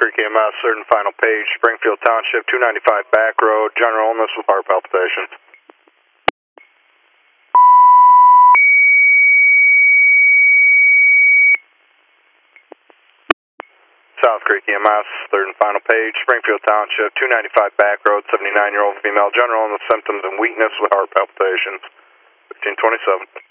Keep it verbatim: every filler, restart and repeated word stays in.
Creek E M S, third and final page, Springfield Township, two ninety-five back road, general illness with heart palpitations. South Creek E M S, third and final page, Springfield Township, two ninety-five back road, seventy-nine-year-old female, general illness symptoms and weakness with heart palpitations, fifteen twenty-seven.